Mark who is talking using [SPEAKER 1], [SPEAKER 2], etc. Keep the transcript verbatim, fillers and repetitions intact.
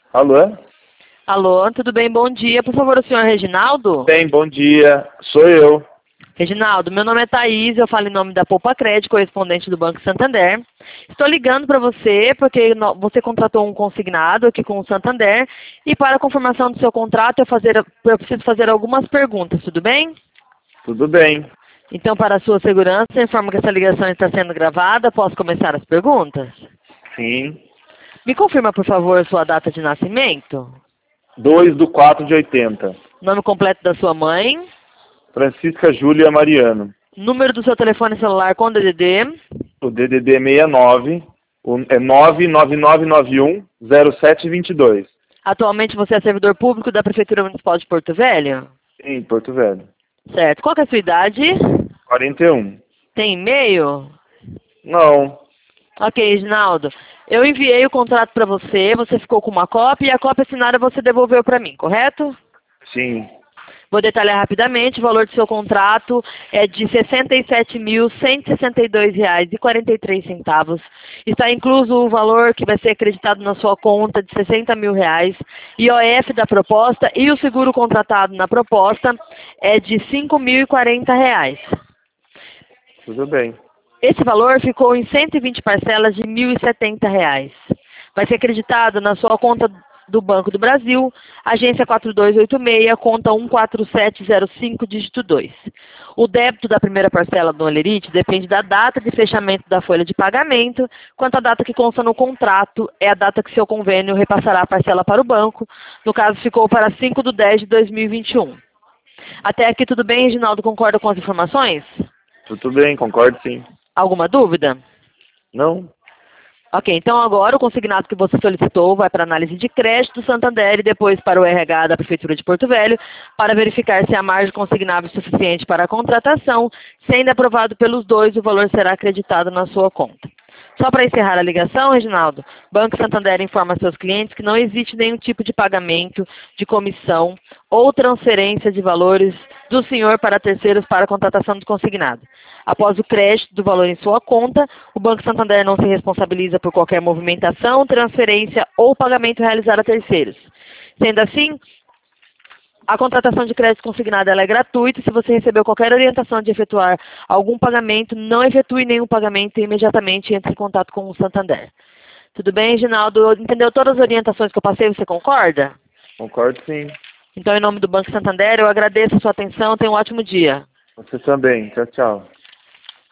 [SPEAKER 1] Alô?
[SPEAKER 2] Alô, tudo bem? Bom dia. Por favor, o senhor Reginaldo?
[SPEAKER 1] Bem, bom dia. Sou eu.
[SPEAKER 2] Reginaldo, meu nome é Thaís, eu falo em nome da Poupa Crédito, correspondente do Banco Santander. Estou ligando para você porque no- você contratou um consignado aqui com o Santander e para a confirmação do seu contrato eu, fazer, eu preciso fazer algumas perguntas, tudo bem?
[SPEAKER 1] Tudo bem.
[SPEAKER 2] Então, para a sua segurança, eu informo que essa ligação está sendo gravada. Posso começar as perguntas?
[SPEAKER 1] Sim.
[SPEAKER 2] Me confirma, por favor, sua data de nascimento,
[SPEAKER 1] dois do quatro de oitenta.
[SPEAKER 2] nome completo da sua mãe,
[SPEAKER 1] Francisca Júlia Mariano.
[SPEAKER 2] número do seu telefone celular com D D D.
[SPEAKER 1] O D D D sessenta e nove o- é nove nove nove nove um zero sete dois dois.
[SPEAKER 2] Atualmente você é servidor público da Prefeitura Municipal de Porto Velho?
[SPEAKER 1] Sim, Porto Velho.
[SPEAKER 2] Certo. Qual que é a sua idade?
[SPEAKER 1] quarenta e um.
[SPEAKER 2] Tem e-mail?
[SPEAKER 1] Não.
[SPEAKER 2] Ok, Reginaldo. Eu enviei o contrato para você, você ficou com uma cópia e a cópia assinada você devolveu para mim, correto?
[SPEAKER 1] Sim.
[SPEAKER 2] Vou detalhar rapidamente. O valor do seu contrato é de sessenta e sete mil cento e sessenta e dois reais e quarenta e três centavos. Está incluso o valor que vai ser acreditado na sua conta de sessenta mil reais, I O F da proposta e o seguro contratado na proposta é de cinco mil e quarenta reais.
[SPEAKER 1] Tudo bem.
[SPEAKER 2] Esse valor ficou em cento e vinte parcelas de mil e setenta reais. Vai ser acreditado na sua conta do Banco do Brasil, agência quatro dois oito seis, conta um quatro sete zero cinco, dígito dois. O débito da primeira parcela do Olerite depende da data de fechamento da folha de pagamento, quanto à data que consta no contrato, é a data que seu convênio repassará a parcela para o banco. No caso, ficou para cinco de dez de dois mil e vinte e um. Até aqui tudo bem, Reginaldo? Concorda com as informações?
[SPEAKER 1] Tudo bem, concordo sim.
[SPEAKER 2] Alguma dúvida?
[SPEAKER 1] Não?
[SPEAKER 2] Ok, então agora o consignado que você solicitou vai para análise de crédito do Santander e depois para o R H da Prefeitura de Porto Velho para verificar se a margem consignável é suficiente para a contratação. Sendo aprovado pelos dois, o valor será acreditado na sua conta. Só para encerrar a ligação, Reginaldo, Banco Santander informa seus clientes que não existe nenhum tipo de pagamento de comissão ou transferência de valores do senhor para terceiros para a contratação do consignado. Após o crédito do valor em sua conta, o Banco Santander não se responsabiliza por qualquer movimentação, transferência ou pagamento realizado a terceiros. Sendo assim, a contratação de crédito consignado ela é gratuita. Se você recebeu qualquer orientação de efetuar algum pagamento, não efetue nenhum pagamento e imediatamente entre em contato com o Santander. Tudo bem, Reginaldo? Entendeu todas as orientações que eu passei? Você concorda?
[SPEAKER 1] Concordo sim.
[SPEAKER 2] Então, em nome do Banco Santander, eu agradeço a sua atenção. Tenha um ótimo dia.
[SPEAKER 1] Você também. Tchau, tchau.